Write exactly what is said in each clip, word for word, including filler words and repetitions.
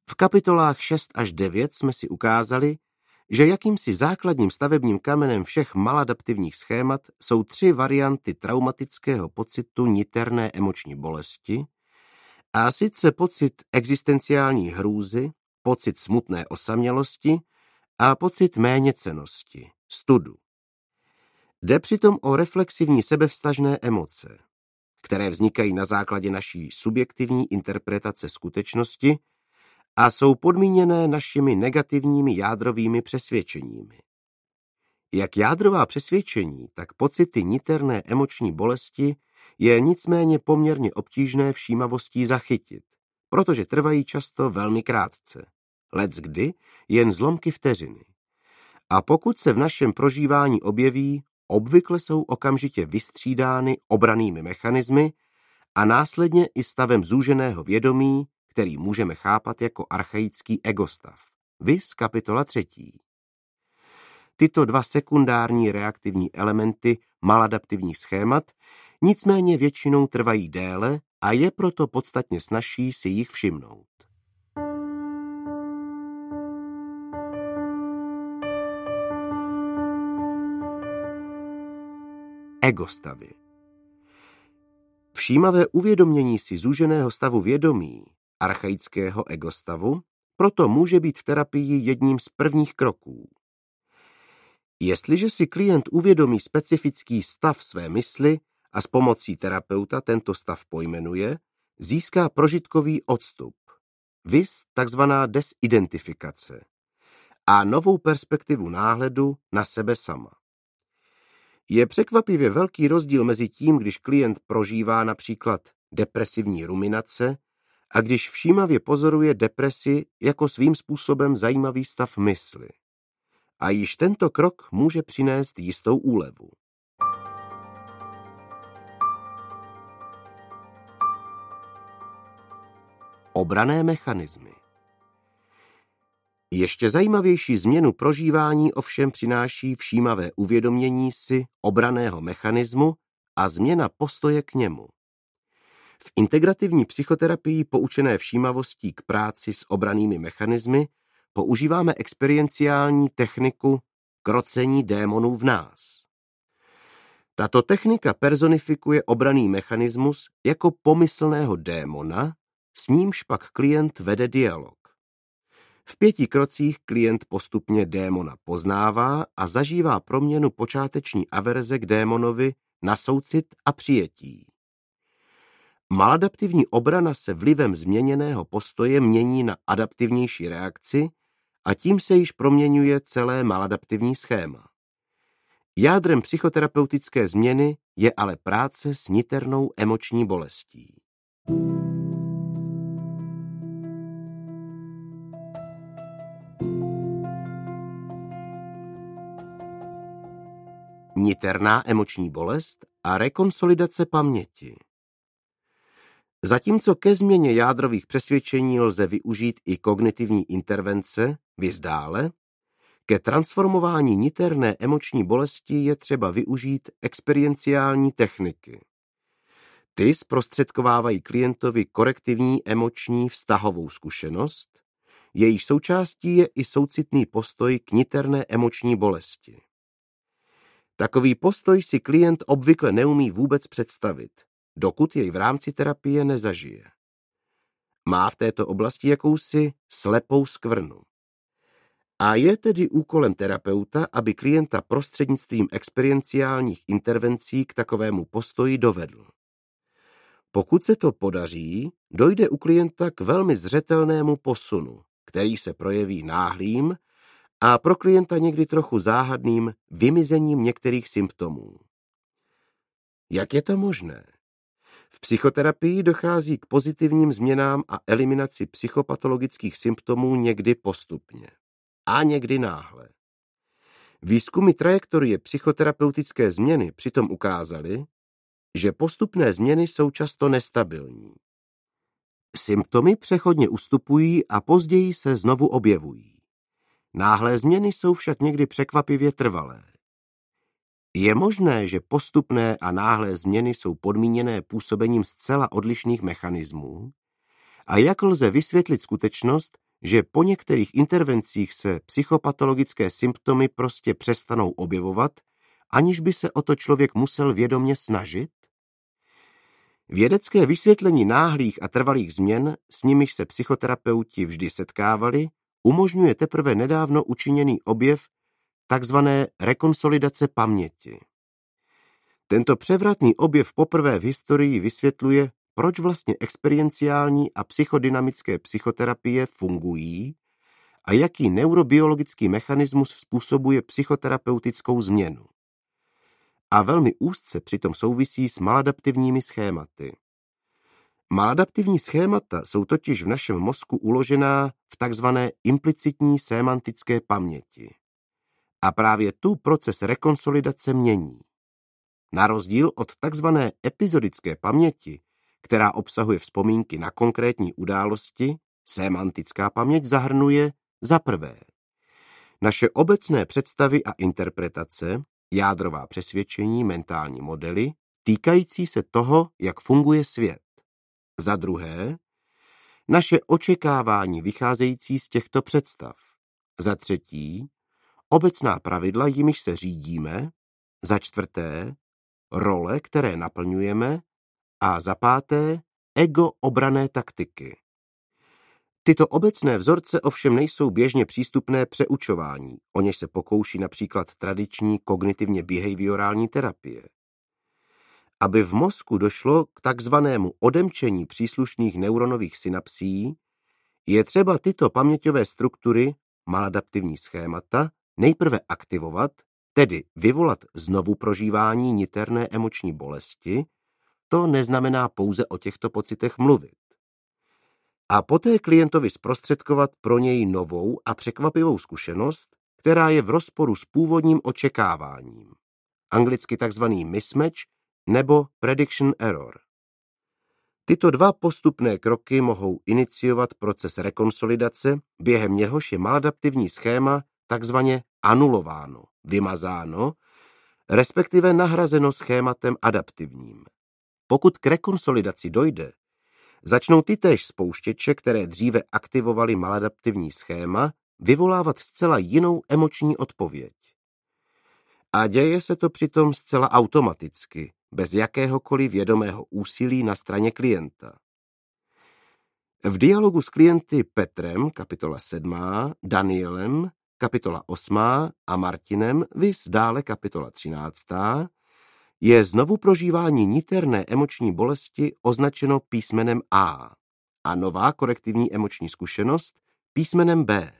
V kapitolách šest až devět jsme si ukázali, že jakýmsi základním stavebním kamenem všech maladaptivních schémat jsou tři varianty traumatického pocitu niterné emoční bolesti, a sice pocit existenciální hrůzy, pocit smutné osamělosti a pocit méněcennosti, studu. Jde přitom o reflexivní sebevztažné emoce, které vznikají na základě naší subjektivní interpretace skutečnosti a jsou podmíněné našimi negativními jádrovými přesvědčeními. Jak jádrová přesvědčení, tak pocity niterné emoční bolesti je nicméně poměrně obtížné všímavostí zachytit, protože trvají často velmi krátce, leckdy jen zlomky vteřiny. A pokud se v našem prožívání objeví, obvykle jsou okamžitě vystřídány obrannými mechanismy a následně i stavem zúženého vědomí, který můžeme chápat jako archaický egostav. Viz kapitola třetí. Tyto dva sekundární reaktivní elementy maladaptivních schémat nicméně většinou trvají déle a je proto podstatně snazší si jich všimnout. Egostavy. Všímavé uvědomění si zúženého stavu vědomí, archaického egostavu, proto může být v terapii jedním z prvních kroků. Jestliže si klient uvědomí specifický stav své mysli a s pomocí terapeuta tento stav pojmenuje, získá prožitkový odstup, viz takzvaná desidentifikace, a novou perspektivu náhledu na sebe sama. Je překvapivě velký rozdíl mezi tím, když klient prožívá například depresivní ruminace a když všímavě pozoruje depresi jako svým způsobem zajímavý stav mysli. A již tento krok může přinést jistou úlevu. Obranné mechanismy. Ještě zajímavější změnu prožívání ovšem přináší všímavé uvědomění si obranného mechanismu a změna postoje k němu. V integrativní psychoterapii poučené všímavostí k práci s obrannými mechanismy používáme experienciální techniku krocení démonů v nás. Tato technika personifikuje obranný mechanismus jako pomyslného démona, s nímž pak klient vede dialog. V pěti krocích klient postupně démona poznává a zažívá proměnu počáteční averze k démonovi na soucit a přijetí. Maladaptivní obrana se vlivem změněného postoje mění na adaptivnější reakci a tím se již proměňuje celé maladaptivní schéma. Jádrem psychoterapeutické změny je ale práce s niternou emoční bolestí. Niterná emoční bolest a rekonsolidace paměti. Zatímco ke změně jádrových přesvědčení lze využít i kognitivní intervence, viz dále, ke transformování niterné emoční bolesti je třeba využít experienciální techniky. Ty zprostředkovávají klientovi korektivní emoční vztahovou zkušenost, jejíž součástí je i soucitný postoj k niterné emoční bolesti. Takový postoj si klient obvykle neumí vůbec představit, dokud jej v rámci terapie nezažije. Má v této oblasti jakousi slepou skvrnu. A je tedy úkolem terapeuta, aby klienta prostřednictvím experienciálních intervencí k takovému postoji dovedl. Pokud se to podaří, dojde u klienta k velmi zřetelnému posunu, který se projeví náhlým a pro klienta někdy trochu záhadným vymizením některých symptomů. Jak je to možné? V psychoterapii dochází k pozitivním změnám a eliminaci psychopatologických symptomů někdy postupně a někdy náhle. Výzkumy trajektorie psychoterapeutické změny přitom ukázaly, že postupné změny jsou často nestabilní. Symptomy přechodně ustupují a později se znovu objevují. Náhlé změny jsou však někdy překvapivě trvalé. Je možné, že postupné a náhlé změny jsou podmíněné působením zcela odlišných mechanismů? A jak lze vysvětlit skutečnost, že po některých intervencích se psychopatologické symptomy prostě přestanou objevovat, aniž by se o to člověk musel vědomě snažit? Vědecké vysvětlení náhlých a trvalých změn, s nimiž se psychoterapeuti vždy setkávali, umožňuje teprve nedávno učiněný objev takzvané rekonsolidace paměti. Tento převratný objev poprvé v historii vysvětluje, proč vlastně experienciální a psychodynamické psychoterapie fungují a jaký neurobiologický mechanismus způsobuje psychoterapeutickou změnu. A velmi úzce přitom souvisí s maladaptivními schématy. Maladaptivní schémata jsou totiž v našem mozku uložená v takzvané implicitní sémantické paměti. A právě tu proces rekonsolidace mění. Na rozdíl od takzvané epizodické paměti, která obsahuje vzpomínky na konkrétní události, sémantická paměť zahrnuje za prvé naše obecné představy a interpretace, jádrová přesvědčení, mentální modely, týkající se toho, jak funguje svět. Za druhé, naše očekávání vycházející z těchto představ. Za třetí, obecná pravidla, jimiž se řídíme. Za čtvrté, role, které naplňujeme. A za páté, ego obranné taktiky. Tyto obecné vzorce ovšem nejsou běžně přístupné přeučování, o něž se pokouší například tradiční kognitivně behaviorální terapie. Aby v mozku došlo k takzvanému odemčení příslušných neuronových synapsí, je třeba tyto paměťové struktury, maladaptivní schémata, nejprve aktivovat, tedy vyvolat znovu prožívání niterné emoční bolesti. To neznamená pouze o těchto pocitech mluvit. A poté klientovi zprostředkovat pro něj novou a překvapivou zkušenost, která je v rozporu s původním očekáváním. Anglicky takzvaný mismatch nebo prediction error. Tyto dva postupné kroky mohou iniciovat proces rekonsolidace, během něhož je maladaptivní schéma takzvaně anulováno, vymazáno, respektive nahrazeno schématem adaptivním. Pokud k rekonsolidaci dojde, začnou tytéž spouštěče, které dříve aktivovaly maladaptivní schéma, vyvolávat zcela jinou emoční odpověď. A děje se to přitom zcela automaticky, bez jakéhokoliv vědomého úsilí na straně klienta. V dialogu s klienty Petrem, kapitola sedmá, Danielem, kapitola osmá a Martinem, viz dále kapitola třináctá, je znovu prožívání niterné emoční bolesti označeno písmenem A a nová korektivní emoční zkušenost písmenem B.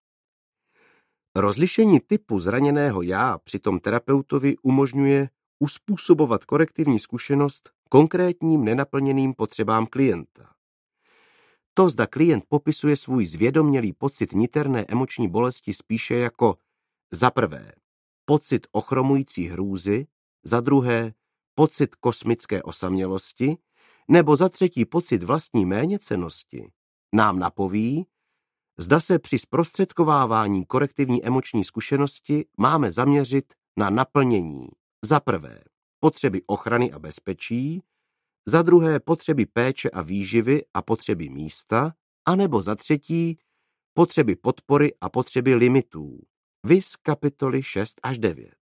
Rozlišení typu zraněného já přitom terapeutovi umožňuje uspůsobovat korektivní zkušenost konkrétním nenaplněným potřebám klienta. To, zda klient popisuje svůj zvědomělý pocit niterné emoční bolesti spíše jako za prvé pocit ochromující hrůzy, za druhé pocit kosmické osamělosti, nebo za třetí pocit vlastní méněcennosti, nám napoví, zda se při zprostředkovávání korektivní emoční zkušenosti máme zaměřit na naplnění za prvé potřeby ochrany a bezpečí, za druhé potřeby péče a výživy a potřeby místa, anebo za třetí potřeby podpory a potřeby limitů, viz kapitoly šest až devět.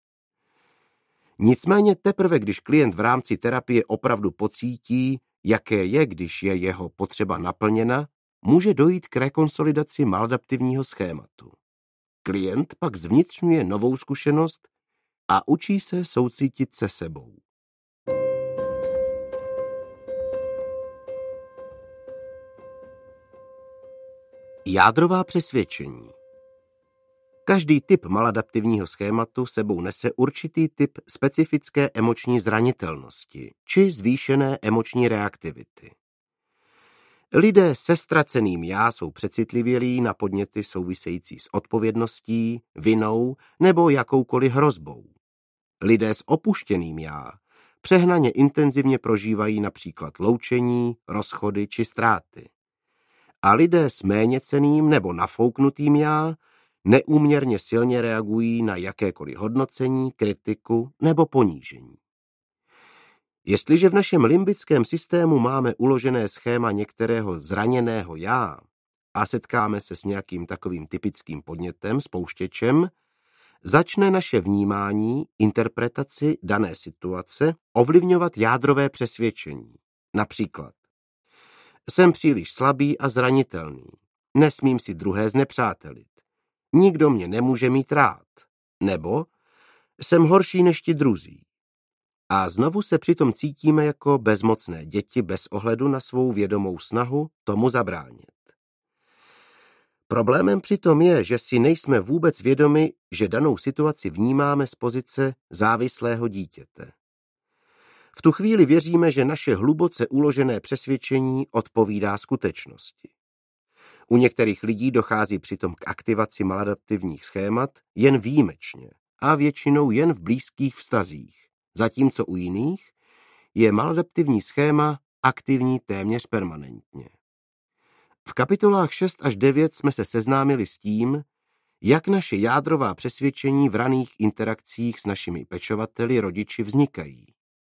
Nicméně teprve, když klient v rámci terapie opravdu pocítí, jaké je, když je jeho potřeba naplněna, může dojít k rekonsolidaci maladaptivního schématu. Klient pak zvnitřňuje novou zkušenost a učí se soucítit se sebou. Jádrová přesvědčení. Každý typ maladaptivního schématu sebou nese určitý typ specifické emoční zranitelnosti či zvýšené emoční reaktivity. Lidé se ztraceným já jsou přecitlivělí na podněty související s odpovědností, vinou nebo jakoukoliv hrozbou. Lidé s opuštěným já přehnaně intenzivně prožívají například loučení, rozchody či ztráty. A lidé s méněcenným nebo nafouknutým já neúměrně silně reagují na jakékoliv hodnocení, kritiku nebo ponížení. Jestliže v našem limbickém systému máme uložené schéma některého zraněného já, a setkáme se s nějakým takovým typickým podnětem, spouštěčem, začne naše vnímání, interpretaci dané situace ovlivňovat jádrové přesvědčení. Například: jsem příliš slabý a zranitelný. Nesmím si druhé znepřátelit. Nikdo mě nemůže mít rád. Nebo jsem horší než ti druzí. A znovu se přitom cítíme jako bezmocné děti bez ohledu na svou vědomou snahu tomu zabránit. Problémem přitom je, že si nejsme vůbec vědomi, že danou situaci vnímáme z pozice závislého dítěte. V tu chvíli věříme, že naše hluboce uložené přesvědčení odpovídá skutečnosti. U některých lidí dochází přitom k aktivaci maladaptivních schémat jen výjimečně a většinou jen v blízkých vztazích, zatímco u jiných je maladaptivní schéma aktivní téměř permanentně. V kapitolách šest až devět jsme se seznámili s tím, jak naše jádrová přesvědčení v raných interakcích s našimi pečovateli, rodiči vznikají.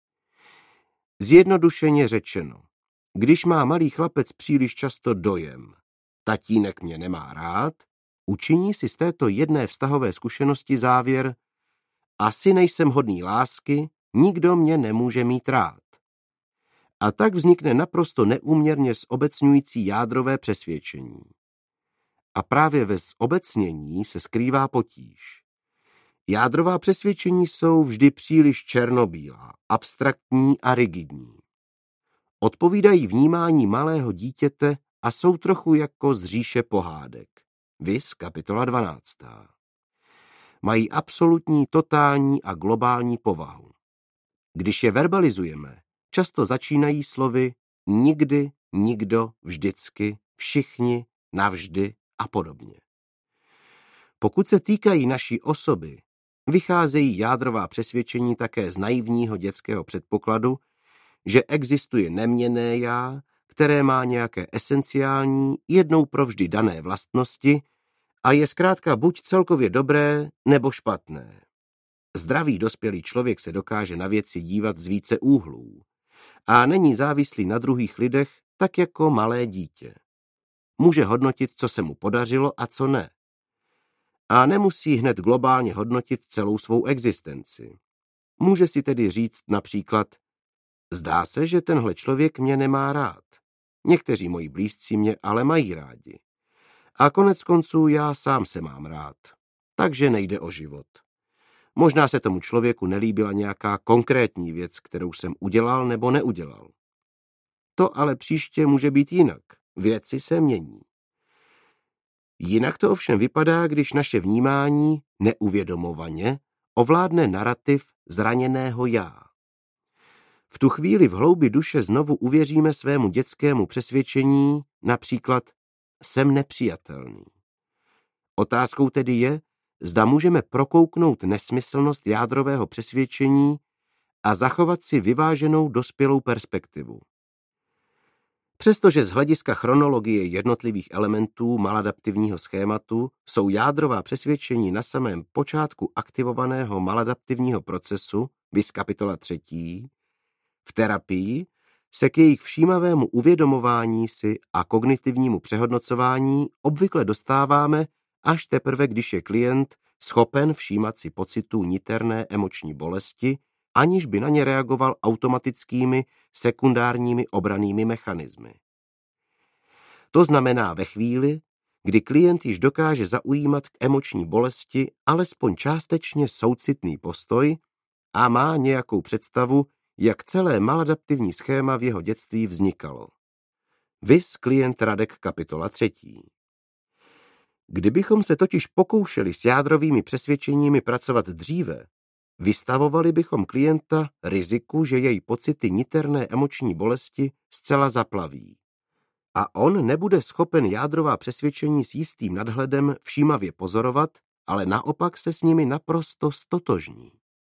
Zjednodušeně řečeno, když má malý chlapec příliš často dojem, tatínek mě nemá rád, učiní si z této jedné vztahové zkušenosti závěr: asi nejsem hodný lásky, nikdo mě nemůže mít rád. A tak vznikne naprosto neúměrně zobecňující jádrové přesvědčení. A právě ve zobecnění se skrývá potíž. Jádrová přesvědčení jsou vždy příliš černobílá, abstraktní a rigidní. Odpovídají vnímání malého dítěte a jsou trochu jako z říše pohádek. Viz kapitola dvanáctá. Mají absolutní, totální a globální povahu. Když je verbalizujeme, často začínají slovy nikdy, nikdo, vždycky, všichni, navždy a podobně. Pokud se týkají naší osoby, vycházejí jádrová přesvědčení také z naivního dětského předpokladu, že existuje neměnné já, které má nějaké esenciální, jednou provždy dané vlastnosti a je zkrátka buď celkově dobré, nebo špatné. Zdravý dospělý člověk se dokáže na věci dívat z více úhlů a není závislý na druhých lidech tak jako malé dítě. Může hodnotit, co se mu podařilo a co ne. A nemusí hned globálně hodnotit celou svou existenci. Může si tedy říct například: zdá se, že tenhle člověk mě nemá rád. Někteří moji blízcí mě ale mají rádi. A konec konců já sám se mám rád. Takže nejde o život. Možná se tomu člověku nelíbila nějaká konkrétní věc, kterou jsem udělal nebo neudělal. To ale příště může být jinak. Věci se mění. Jinak to ovšem vypadá, když naše vnímání neuvědomovaně ovládne narativ zraněného já. V tu chvíli v hloubi duše znovu uvěříme svému dětskému přesvědčení, například jsem nepřijatelný. Otázkou tedy je, zda můžeme prokouknout nesmyslnost jádrového přesvědčení a zachovat si vyváženou dospělou perspektivu. Přestože z hlediska chronologie jednotlivých elementů maladaptivního schématu jsou jádrová přesvědčení na samém počátku aktivovaného maladaptivního procesu, viz kapitola třetí, v terapii se k jejich všímavému uvědomování si a kognitivnímu přehodnocování obvykle dostáváme až teprve, když je klient schopen všímat si pocitů niterné emoční bolesti, aniž by na ně reagoval automatickými sekundárními obrannými mechanismy. To znamená ve chvíli, kdy klient již dokáže zaujímat k emoční bolesti alespoň částečně soucitný postoj a má nějakou představu, jak celé maladaptivní schéma v jeho dětství vznikalo. Viz klient Radek kapitola třetí. Kdybychom se totiž pokoušeli s jádrovými přesvědčeními pracovat dříve, vystavovali bychom klienta riziku, že její pocity niterné emoční bolesti zcela zaplaví. A on nebude schopen jádrová přesvědčení s jistým nadhledem všímavě pozorovat, ale naopak se s nimi naprosto stotožní.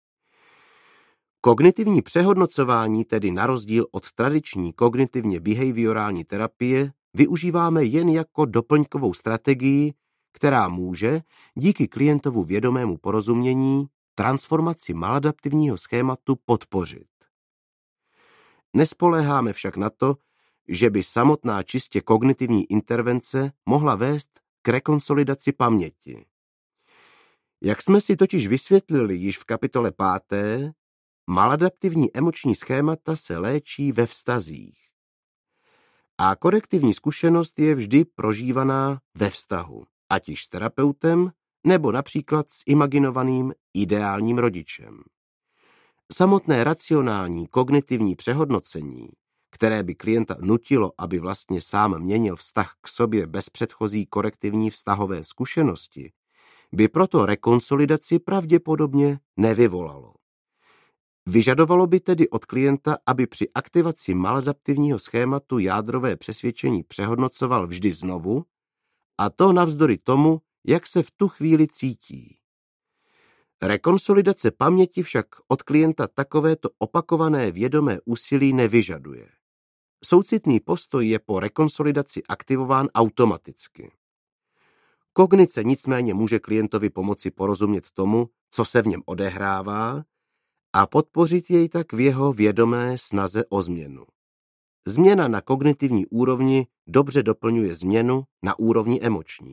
Kognitivní přehodnocování, tedy na rozdíl od tradiční kognitivně behaviorální terapie, využíváme jen jako doplňkovou strategii, která může, díky klientovu vědomému porozumění, transformaci maladaptivního schématu podpořit. Nespoléháme však na to, že by samotná čistě kognitivní intervence mohla vést k rekonsolidaci paměti. Jak jsme si totiž vysvětlili již v kapitole páté, maladaptivní emoční schémata se léčí ve vztazích. A korektivní zkušenost je vždy prožívaná ve vztahu, ať již s terapeutem, nebo například s imaginovaným ideálním rodičem. Samotné racionální kognitivní přehodnocení, které by klienta nutilo, aby vlastně sám měnil vztah k sobě bez předchozí korektivní vztahové zkušenosti, by proto rekonsolidaci pravděpodobně nevyvolalo. Vyžadovalo by tedy od klienta, aby při aktivaci maladaptivního schématu jádrové přesvědčení přehodnocoval vždy znovu, a to navzdory tomu, jak se v tu chvíli cítí. Rekonsolidace paměti však od klienta takovéto opakované vědomé úsilí nevyžaduje. Soucitný postoj je po rekonsolidaci aktivován automaticky. Kognice nicméně může klientovi pomoci porozumět tomu, co se v něm odehrává, a podpořit jej tak v jeho vědomé snaze o změnu. Změna na kognitivní úrovni dobře doplňuje změnu na úrovni emoční.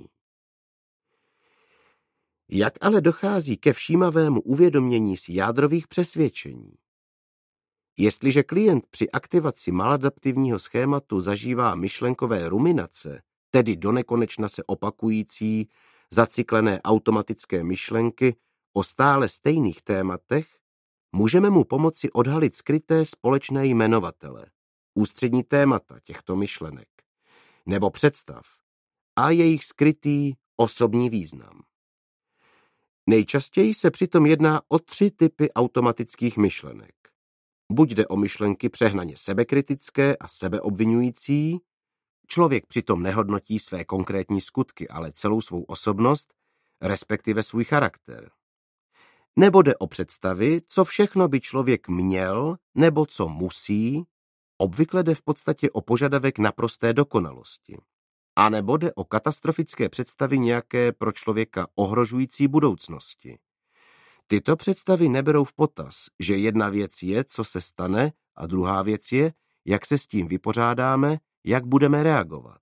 Jak ale dochází ke všímavému uvědomění si jádrových přesvědčení? Jestliže klient při aktivaci maladaptivního schématu zažívá myšlenkové ruminace, tedy donekonečna se opakující, zacyklené automatické myšlenky o stále stejných tématech, můžeme mu pomoci odhalit skryté společné jmenovatele, ústřední témata těchto myšlenek, nebo představ a jejich skrytý osobní význam. Nejčastěji se přitom jedná o tři typy automatických myšlenek. Buď jde o myšlenky přehnaně sebekritické a sebeobvinující, člověk přitom nehodnotí své konkrétní skutky, ale celou svou osobnost, respektive svůj charakter. Nebo jde o představy, co všechno by člověk měl, nebo co musí, obvykle jde v podstatě o požadavek naprosté dokonalosti. A nebo jde o katastrofické představy nějaké pro člověka ohrožující budoucnosti. Tyto představy neberou v potaz, že jedna věc je, co se stane, a druhá věc je, jak se s tím vypořádáme, jak budeme reagovat.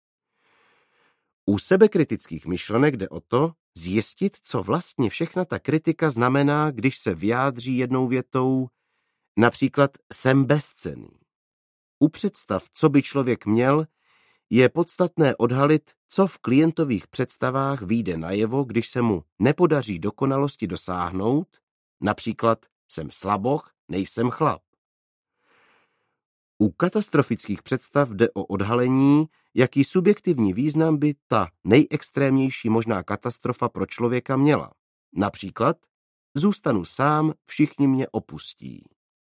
U sebekritických myšlenek jde o to, zjistit, co vlastně všechna ta kritika znamená, když se vyjádří jednou větou, například jsem bezcenný. U představ, co by člověk měl, je podstatné odhalit, co v klientových představách vyjde najevo, když se mu nepodaří dokonalosti dosáhnout, například jsem slaboch, nejsem chlap. U katastrofických představ jde o odhalení, jaký subjektivní význam by ta nejextrémnější možná katastrofa pro člověka měla. Například zůstanu sám, všichni mě opustí.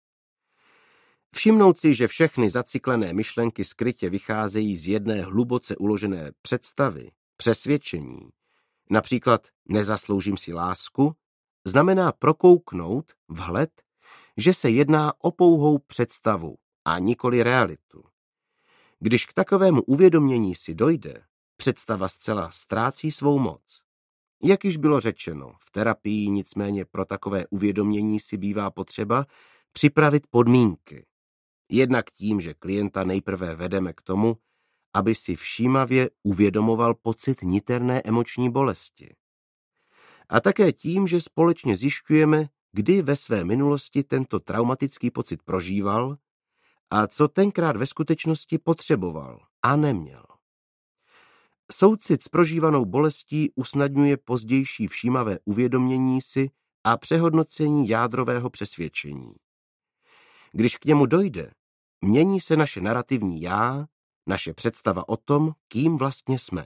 Všimnout si, že všechny zacyklené myšlenky skrytě vycházejí z jedné hluboce uložené představy, přesvědčení, například nezasloužím si lásku, znamená prokouknout vhled, že se jedná o pouhou představu a nikoli realitu. Když k takovému uvědomění si dojde, představa zcela ztrácí svou moc. Jak již bylo řečeno, v terapii nicméně pro takové uvědomění si bývá potřeba připravit podmínky. Jednak tím, že klienta nejprve vedeme k tomu, aby si všímavě uvědomoval pocit niterné emoční bolesti. A také tím, že společně zjišťujeme, kdy ve své minulosti tento traumatický pocit prožíval a co tenkrát ve skutečnosti potřeboval a neměl. Soucit s prožívanou bolestí usnadňuje pozdější všímavé uvědomění si a přehodnocení jádrového přesvědčení. Když k němu dojde, mění se naše narativní já, naše představa o tom, kým vlastně jsme.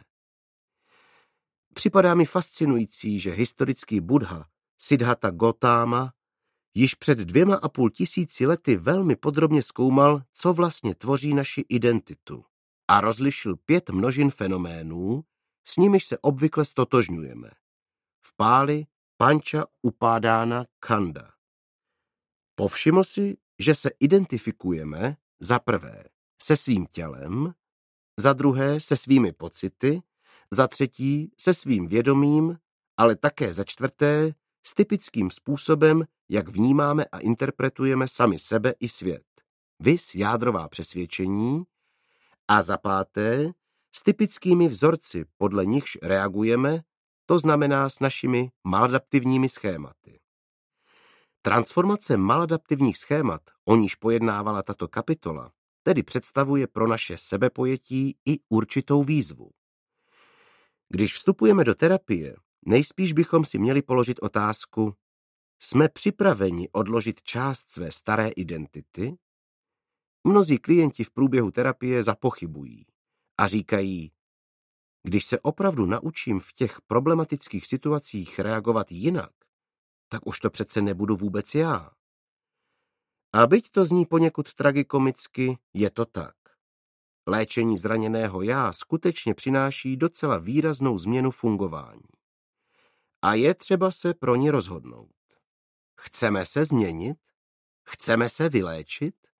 Připadá mi fascinující, že historický Buddha Siddhartha Gautama již před dvěma a půl tisíci lety velmi podrobně zkoumal, co vlastně tvoří naši identitu a rozlišil pět množin fenoménů, s nimiž se obvykle stotožňujeme. V Páli Panča Upádána Khanda. Povšiml si, že se identifikujeme za prvé se svým tělem, za druhé se svými pocity, za třetí se svým vědomím, ale také za čtvrté s typickým způsobem, jak vnímáme a interpretujeme sami sebe i svět. Viz jádrová přesvědčení, A za páté, s typickými vzorci, podle nichž reagujeme, to znamená s našimi maladaptivními schématy. Transformace maladaptivních schémat, o níž pojednávala tato kapitola, tedy představuje pro naše sebepojetí i určitou výzvu. Když vstupujeme do terapie, nejspíš bychom si měli položit otázku: jsme připraveni odložit část své staré identity? Mnozí klienti v průběhu terapie zapochybují a říkají: když se opravdu naučím v těch problematických situacích reagovat jinak, tak už to přece nebudu vůbec já. A byť to zní poněkud tragikomicky, je to tak. Léčení zraněného já skutečně přináší docela výraznou změnu fungování. A je třeba se pro ní rozhodnout. Chceme se změnit? Chceme se vyléčit?